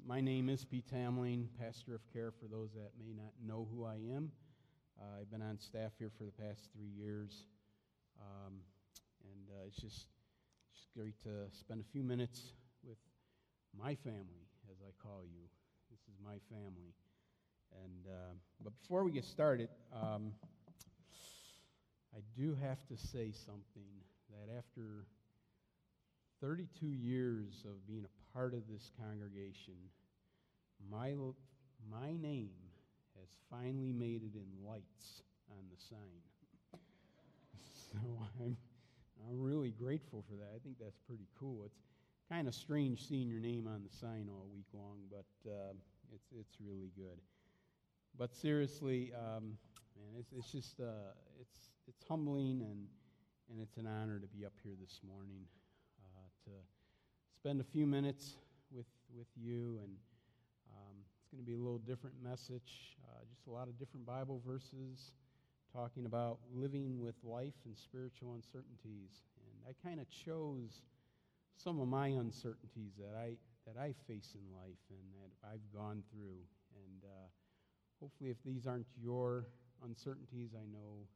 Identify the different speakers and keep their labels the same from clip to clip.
Speaker 1: My name is Pete Tamling, pastor of care for those that may not know who I am. I've been on staff here for the past 3 years, and it's just great to spend a few minutes with my family, as I call you. This is my family. And but before we get started, I do have to say something that after 32 years of being a part of this congregation, my name has finally made it in lights on the sign. So I'm really grateful for that. I think that's pretty cool. It's kind of strange seeing your name on the sign all week long, but it's really good. But seriously, man, it's just it's humbling and it's an honor to be up here this morning. To spend a few minutes with you, and it's going to be a little different message, just a lot of different Bible verses talking about living with life and spiritual uncertainties. And I kind of chose some of my uncertainties that I face in life and that I've gone through. And hopefully, if these aren't your uncertainties, I know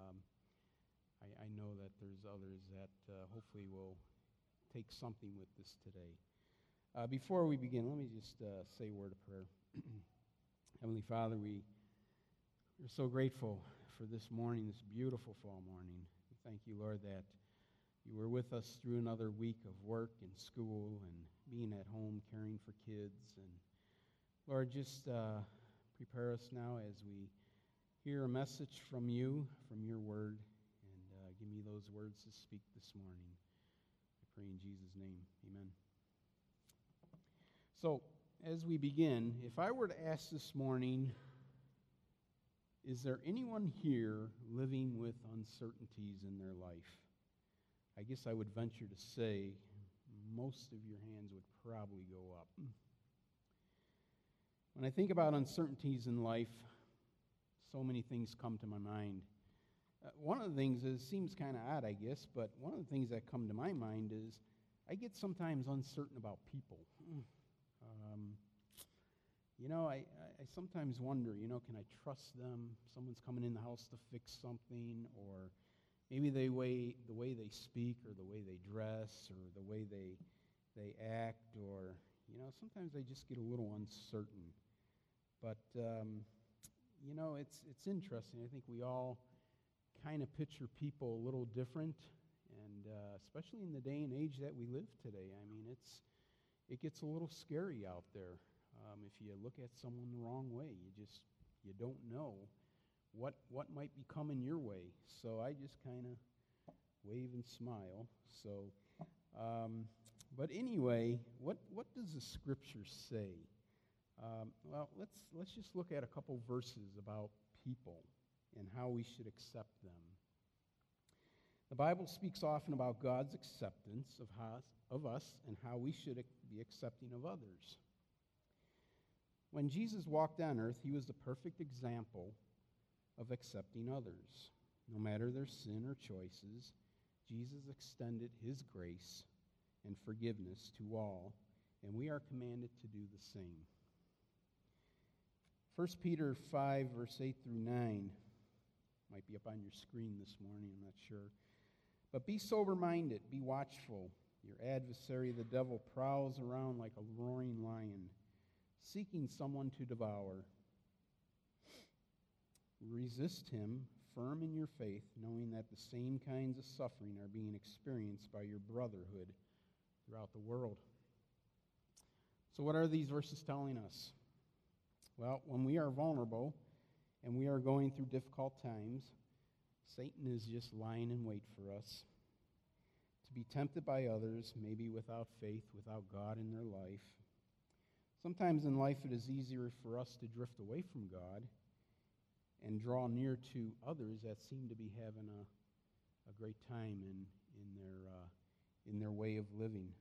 Speaker 1: I know that there's others that hopefully will take something with this today. Before we begin, let me just say a word of prayer. Heavenly Father, we're so grateful for this morning, this beautiful fall morning. We thank you, Lord, that you were with us through another week of work and school and being at home caring for kids. And Lord, just prepare us now as we hear a message from you, from your word, and give me those words to speak this morning. Pray in Jesus' name. Amen. So, as we begin, if I were to ask this morning, is there anyone here living with uncertainties in their life? I guess I would venture to say most of your hands would probably go up. When I think about uncertainties in life, so many things come to my mind. One of the things is, seems kind of odd, I guess, but one of the things that come to my mind is I get sometimes uncertain about people. I sometimes wonder, can I trust them? Someone's coming in the house to fix something, or maybe the way they speak, or the way they dress, or the way they act, or, sometimes I just get a little uncertain. But, it's interesting. I think we all kind of picture people a little different, and especially in the day and age that we live today. I mean, it gets a little scary out there. If you look at someone the wrong way, you don't know what might be coming your way. So I just kind of wave and smile. So, but anyway, what does the Scripture say? Well, let's just look at a couple verses about people and how we should accept them. The Bible speaks often about God's acceptance of us and how we should be accepting of others. When Jesus walked on earth, he was the perfect example of accepting others. No matter their sin or choices, Jesus extended his grace and forgiveness to all, and we are commanded to do the same. 1 Peter 5, verse 8 through 9. Might be up on your screen this morning, I'm not sure. But be sober-minded, be watchful. Your adversary, the devil, prowls around like a roaring lion, seeking someone to devour. Resist him, firm in your faith, knowing that the same kinds of suffering are being experienced by your brotherhood throughout the world. So what are these verses telling us? Well, when we are vulnerable and we are going through difficult times, Satan is just lying in wait for us to be tempted by others, maybe without faith, without God in their life. Sometimes in life it is easier for us to drift away from God and draw near to others that seem to be having a great time in their way of living.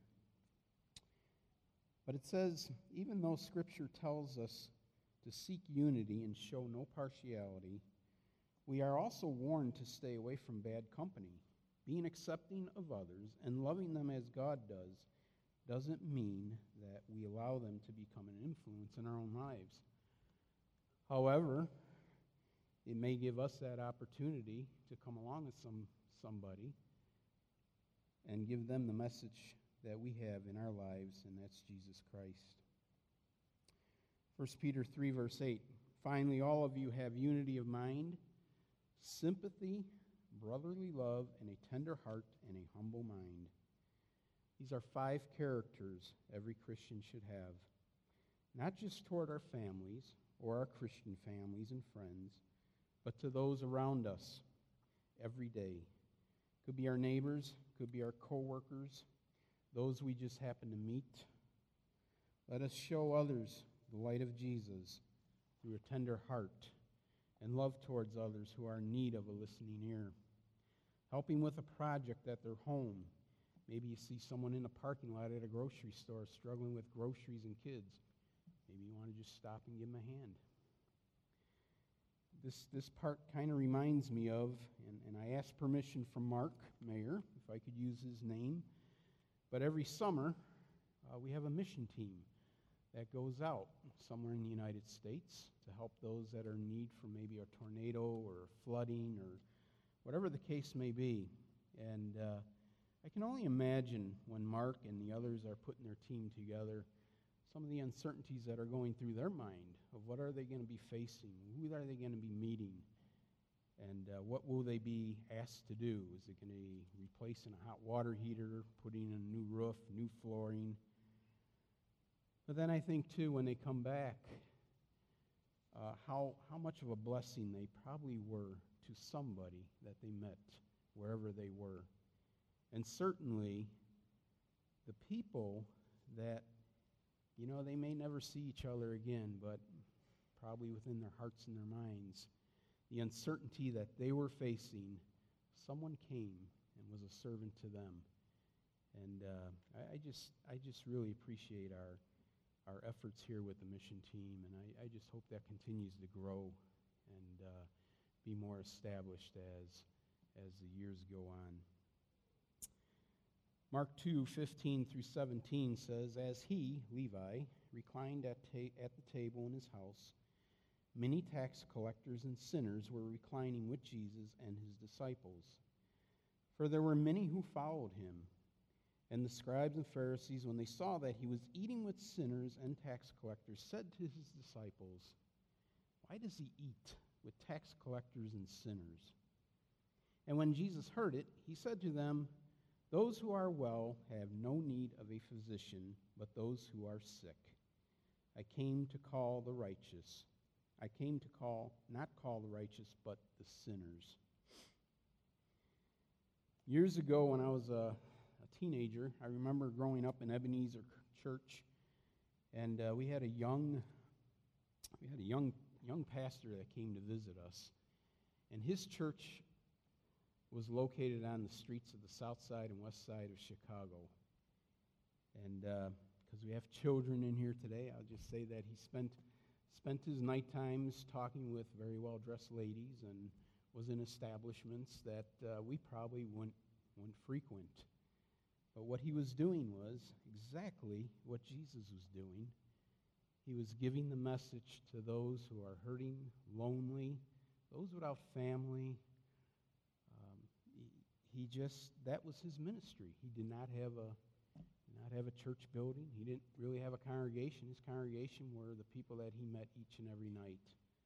Speaker 1: But it says, even though Scripture tells us to seek unity and show no partiality, we are also warned to stay away from bad company. Being accepting of others and loving them as God does doesn't mean that we allow them to become an influence in our own lives. However, it may give us that opportunity to come along with somebody and give them the message that we have in our lives, and that's Jesus Christ. 1 Peter 3, verse 8, finally, all of you have unity of mind, sympathy, brotherly love, and a tender heart and a humble mind. These are 5 characters every Christian should have, not just toward our families or our Christian families and friends, but to those around us every day. Could be our neighbors, could be our co-workers, those we just happen to meet. Let us show others the light of Jesus through a tender heart and love towards others who are in need of a listening ear. Helping with a project at their home. Maybe you see someone in a parking lot at a grocery store struggling with groceries and kids. Maybe you want to just stop and give them a hand. This part kind of reminds me of, and I asked permission from Mark Mayer, if I could use his name, but every summer we have a mission team that goes out somewhere in the United States to help those that are in need for maybe a tornado or flooding or whatever the case may be. And I can only imagine when Mark and the others are putting their team together, some of the uncertainties that are going through their mind of what are they going to be facing, who are they going to be meeting, and what will they be asked to do? Is it going to be replacing a hot water heater, putting in a new roof, new flooring? But then I think, too, when they come back, how much of a blessing they probably were to somebody that they met wherever they were. And certainly, the people that, they may never see each other again, but probably within their hearts and their minds, the uncertainty that they were facing, someone came and was a servant to them. And I just really appreciate our efforts here with the mission team, and I just hope that continues to grow and be more established as the years go on. Mark 2:15 through 17 says, as he, Levi, reclined at the table in his house, many tax collectors and sinners were reclining with Jesus and his disciples. For there were many who followed him. And the scribes and Pharisees, when they saw that he was eating with sinners and tax collectors, said to his disciples, why does he eat with tax collectors and sinners? And when Jesus heard it, he said to them, those who are well have no need of a physician, but those who are sick. I came to call the righteous. I came to not call the righteous, but the sinners. Years ago, when I was a teenager, I remember growing up in Ebenezer Church, and we had a young pastor that came to visit us, and his church was located on the streets of the south side and west side of Chicago. And because we have children in here today, I'll just say that he spent his night times talking with very well-dressed ladies and was in establishments that we probably wouldn't frequent. But what he was doing was exactly what Jesus was doing. He was giving the message to those who are hurting, lonely, those without family. That was his ministry. He did not have a church building. He didn't really have a congregation. His congregation were the people that he met each and every night.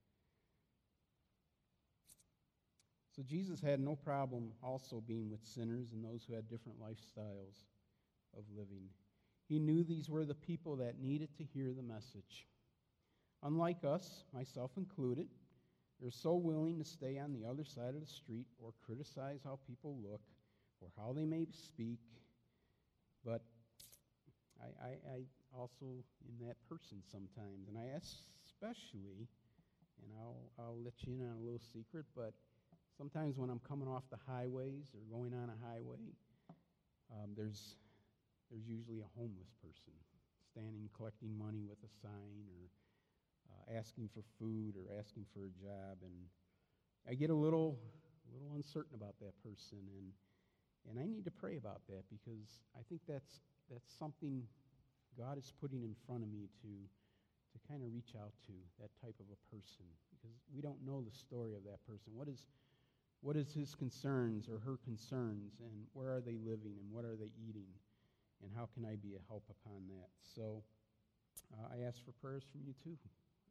Speaker 1: So Jesus had no problem also being with sinners and those who had different lifestyles of living. He knew these were the people that needed to hear the message. Unlike us, myself included, they're so willing to stay on the other side of the street or criticize how people look or how they may speak. But I also am that person sometimes. And I especially, and I'll let you in on a little secret, but sometimes when I'm coming off the highways or going on a highway, there's usually a homeless person standing collecting money with a sign or asking for food or asking for a job, and I get a little uncertain about that person, and I need to pray about that because I think that's that's something God is putting in front of me to kind of reach out to, that type of a person, because we don't know the story of that person. What is his concerns or her concerns, and where are they living, and what are they eating, and how can I be a help upon that? So I ask for prayers from you too,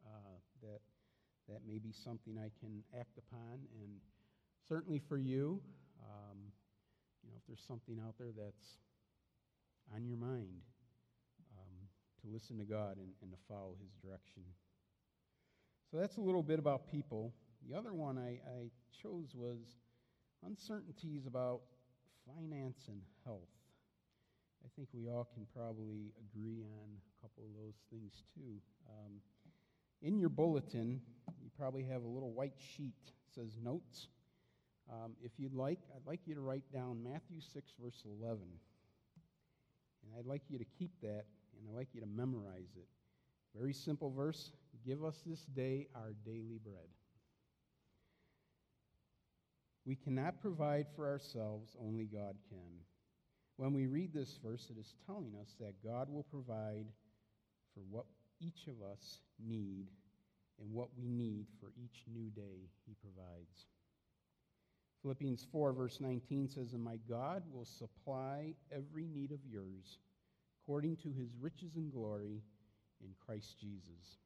Speaker 1: that may be something I can act upon, and certainly for you, if there's something out there that's on your mind, to listen to God and to follow his direction. So that's a little bit about people. The other one I chose was uncertainties about finance and health. I think we all can probably agree on a couple of those things too. In your bulletin, you probably have a little white sheet that says notes. If you'd like, I'd like you to write down Matthew 6, verse 11. And I'd like you to keep that, and I'd like you to memorize it. Very simple verse. Give us this day our daily bread. We cannot provide for ourselves, only God can. When we read this verse, it is telling us that God will provide for what each of us need and what we need for each new day he provides. Philippians 4, verse 19 says, "And my God will supply every need of yours according to his riches and glory in Christ Jesus."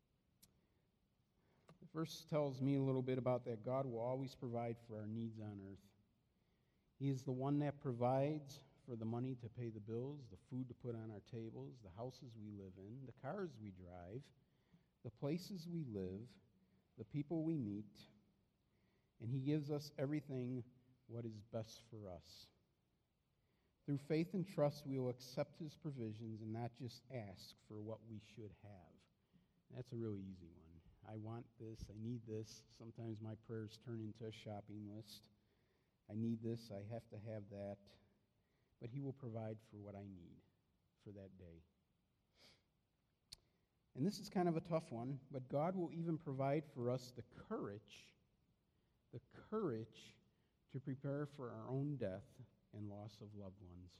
Speaker 1: The verse tells me a little bit about that God will always provide for our needs on earth. He is the one that provides for the money to pay the bills, the food to put on our tables, the houses we live in, the cars we drive, the places we live, the people we meet, and he gives us everything what is best for us. Through faith and trust, we will accept his provisions and not just ask for what we should have. That's a really easy one. I want this, I need this. Sometimes my prayers turn into a shopping list. I need this, I have to have that. But he will provide for what I need for that day. And this is kind of a tough one, but God will even provide for us the courage to prepare for our own death and loss of loved ones.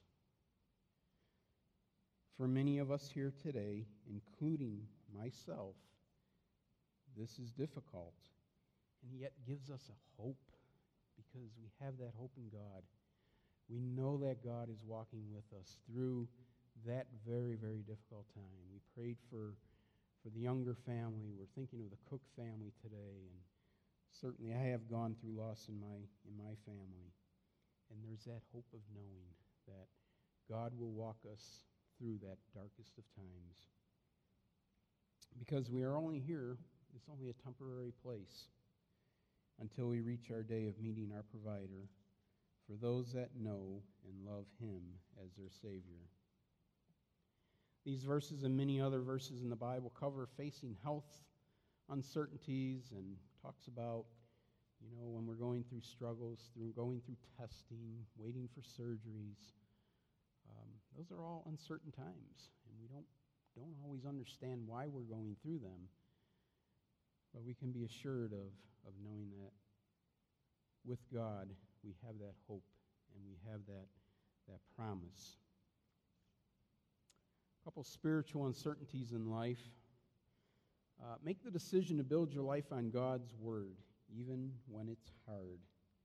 Speaker 1: For many of us here today, including myself, this is difficult, and yet gives us a hope because we have that hope in God. We know that God is walking with us through that very, very difficult time. We prayed for the Younger family. We're thinking of the Cook family today, and certainly I have gone through loss in my family. And there's that hope of knowing that God will walk us through that darkest of times. Because we are only here, it's only a temporary place until we reach our day of meeting our provider for those that know and love him as their Savior. These verses and many other verses in the Bible cover facing health uncertainties and talks about, when we're going through struggles, going through testing, waiting for surgeries. Those are all uncertain times, and we don't always understand why we're going through them. But we can be assured of knowing that with God, we have that hope and we have that promise. A couple spiritual uncertainties in life. Make the decision to build your life on God's Word, even when it's hard.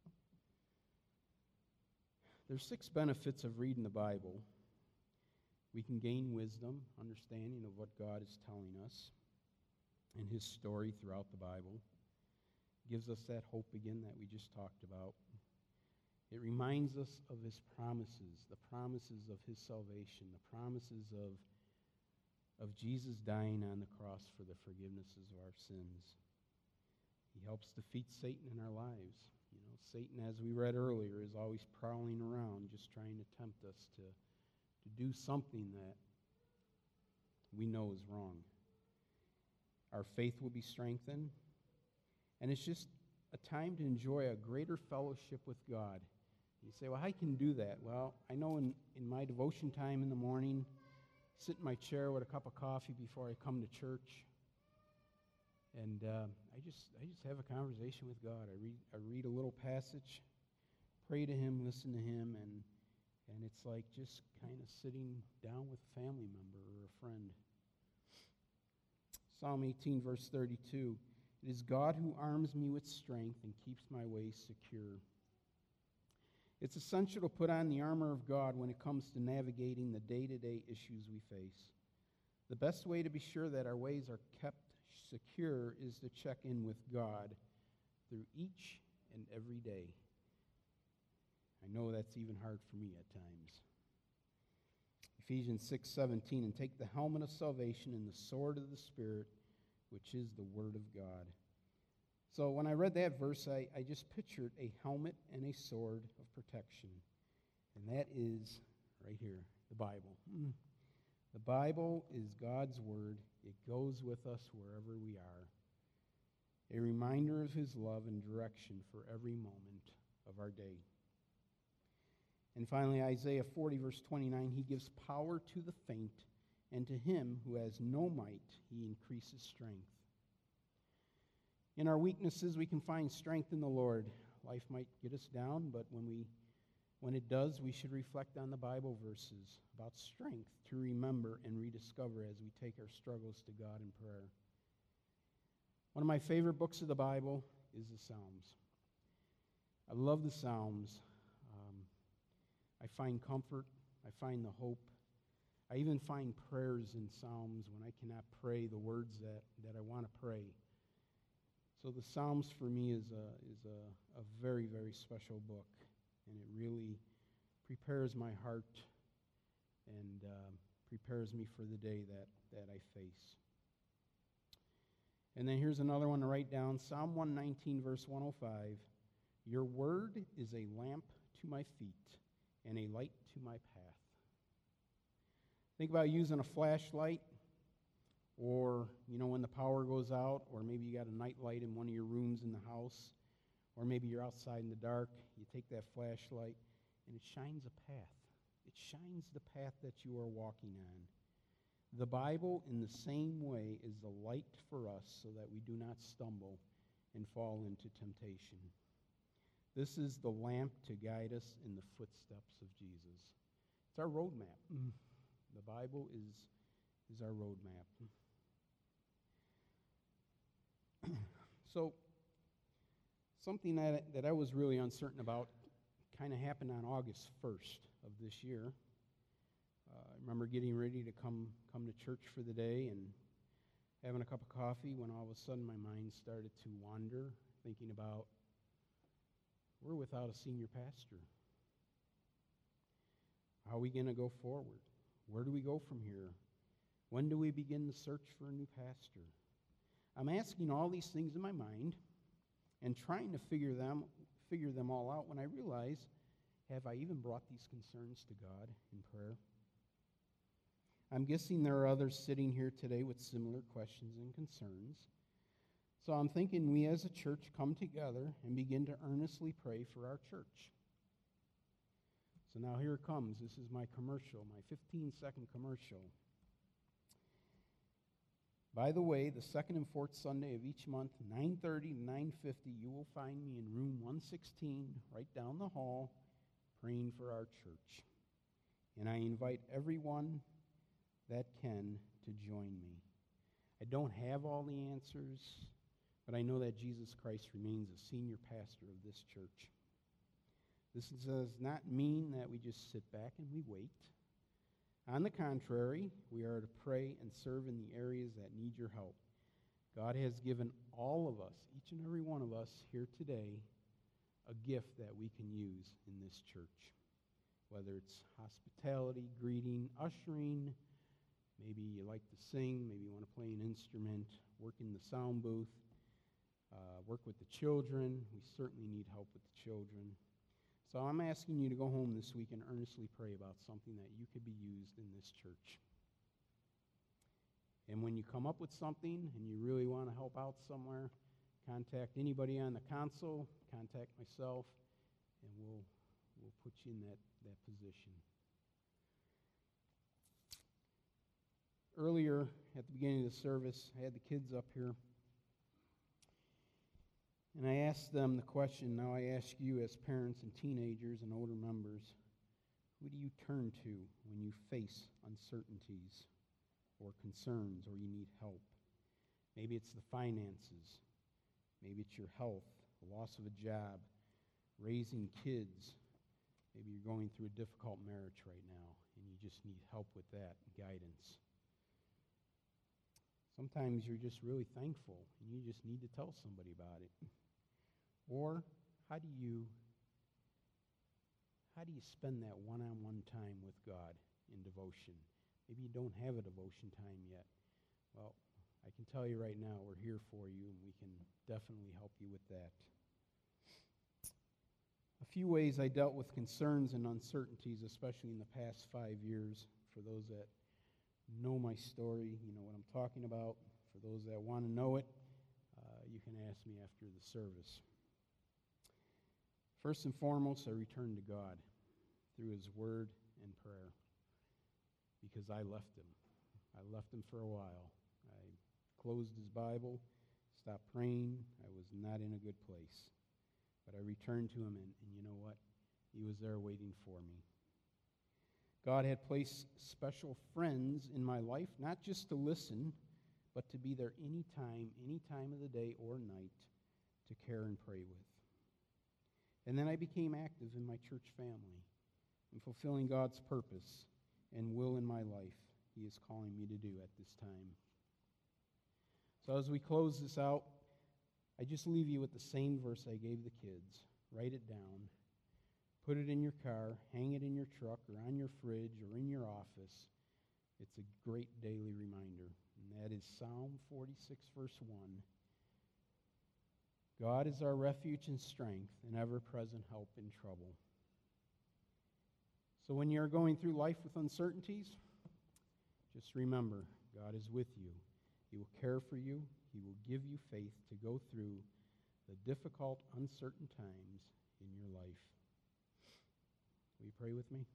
Speaker 1: There's 6 benefits of reading the Bible. We can gain wisdom, understanding of what God is telling us in his story throughout the Bible. It gives us that hope again that we just talked about. It reminds us of his promises, the promises of his salvation, the promises of Jesus dying on the cross for the forgivenesses of our sins. He helps defeat Satan in our lives. Satan, as we read earlier, is always prowling around just trying to tempt us to do something that we know is wrong. Our faith will be strengthened, and it's just a time to enjoy a greater fellowship with God. You say, well, I can do that. Well, I know in my devotion time in the morning, sit in my chair with a cup of coffee before I come to church, and I just have a conversation with God. I read a little passage, pray to him, listen to him, And it's like just kind of sitting down with a family member or a friend. Psalm 18, verse 32. It is God who arms me with strength and keeps my ways secure. It's essential to put on the armor of God when it comes to navigating the day-to-day issues we face. The best way to be sure that our ways are kept secure is to check in with God through each and every day. I know that's even hard for me at times. Ephesians 6:17, and take the helmet of salvation and the sword of the Spirit, which is the Word of God. So when I read that verse, I just pictured a helmet and a sword of protection. And that is right here, the Bible. The Bible is God's Word. It goes with us wherever we are. A reminder of His love and direction for every moment of our day. And finally, Isaiah 40, verse 29, He gives power to the faint, and to him who has no might, He increases strength. In our weaknesses, we can find strength in the Lord. Life might get us down, but when it does, we should reflect on the Bible verses about strength to remember and rediscover as we take our struggles to God in prayer. One of my favorite books of the Bible is the Psalms. I love the Psalms. I find comfort. I find the hope. I even find prayers in Psalms when I cannot pray the words that I want to pray. So the Psalms for me is a very, very special book, and it really prepares my heart and prepares me for the day that I face. And then here's another one to write down, Psalm 119, verse 105. Your word is a lamp to my feet and a light to my path. Think about using a flashlight, or, when the power goes out, or maybe you got a night light in one of your rooms in the house, or maybe you're outside in the dark. You take that flashlight, and it shines a path. It shines the path that you are walking on. The Bible, in the same way, is the light for us so that we do not stumble and fall into temptation. This is the lamp to guide us in the footsteps of Jesus. It's our roadmap. The Bible is our roadmap. So, something that I was really uncertain about kind of happened on August 1st of this year. I remember getting ready to come to church for the day and having a cup of coffee when all of a sudden my mind started to wander, thinking about, we're without a senior pastor. How are we going to go forward? Where do we go from here? When do we begin the search for a new pastor? I'm asking all these things in my mind and trying to figure them all out when I realize, have I even brought these concerns to God in prayer? I'm guessing there are others sitting here today with similar questions and concerns. So I'm thinking we as a church come together and begin to earnestly pray for our church. So now here it comes. This is my commercial, my 15-second commercial. By the way, the second and fourth Sunday of each month, 9:30 to 9:50, you will find me in room 116, right down the hall, praying for our church. And I invite everyone that can to join me. I don't have all the answers, but I know that Jesus Christ remains the senior pastor of this church. This does not mean that we just sit back and we wait. On the contrary, we are to pray and serve in the areas that need your help. God has given all of us, each and every one of us here today, a gift that we can use in this church. Whether it's hospitality, greeting, ushering, maybe you like to sing, maybe you want to play an instrument, work in the sound booth, work with the children. We certainly need help with the children. So I'm asking you to go home this week and earnestly pray about something that you could be used in this church. And when you come up with something and you really want to help out somewhere, contact anybody on the council, contact myself, and we'll put you in that position. Earlier at the beginning of the service, I had the kids up here. And I asked them the question, now I ask you as parents and teenagers and older members, Who do you turn to when you face uncertainties or concerns or you need help? Maybe it's the finances. Maybe it's your health, the loss of a job, raising kids. Maybe you're going through a difficult marriage right now and you just need help with that, guidance. Sometimes you're just really thankful and you just need to tell somebody about it. Or how do you spend that one-on-one time with God in devotion? Maybe you don't have a devotion time yet. Well, I can tell you right now, we're here for you, and we can definitely help you with that. A few ways I dealt with concerns and uncertainties, especially in the past 5 years. For those that know my story, you know what I'm talking about. For those that want to know it, you can ask me after the service. First and foremost, I returned to God through His Word and prayer because I left Him. I left Him for a while. I closed His Bible, stopped praying. I was not in a good place. But I returned to Him, and you know what? He was there waiting for me. God had placed special friends in my life, not just to listen, but to be there any time of the day or night to care and pray with. And then I became active in my church family in fulfilling God's purpose and will in my life He is calling me to do at this time. So as we close this out, I just leave you with the same verse I gave the kids. Write it down. Put it in your car, hang it in your truck or on your fridge or in your office. It's a great daily reminder, and that is Psalm 46, verse 1. God is our refuge and strength, an ever-present help in trouble. So when you're going through life with uncertainties, just remember, God is with you. He will care for you. He will give you faith to go through the difficult, uncertain times in your life. Will you pray with me?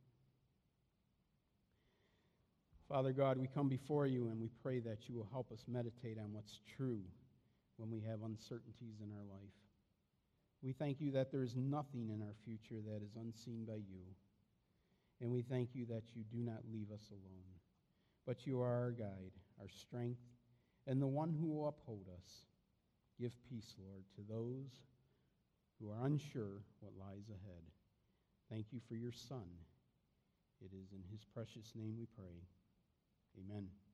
Speaker 1: Father God, we come before you and we pray that you will help us meditate on what's true when we have uncertainties in our life. We thank you that there is nothing in our future that is unseen by you. And we thank you that you do not leave us alone, but you are our guide, our strength, and the one who will uphold us. Give peace, Lord, to those who are unsure what lies ahead. Thank you for your Son. It is in his precious name we pray. Amen.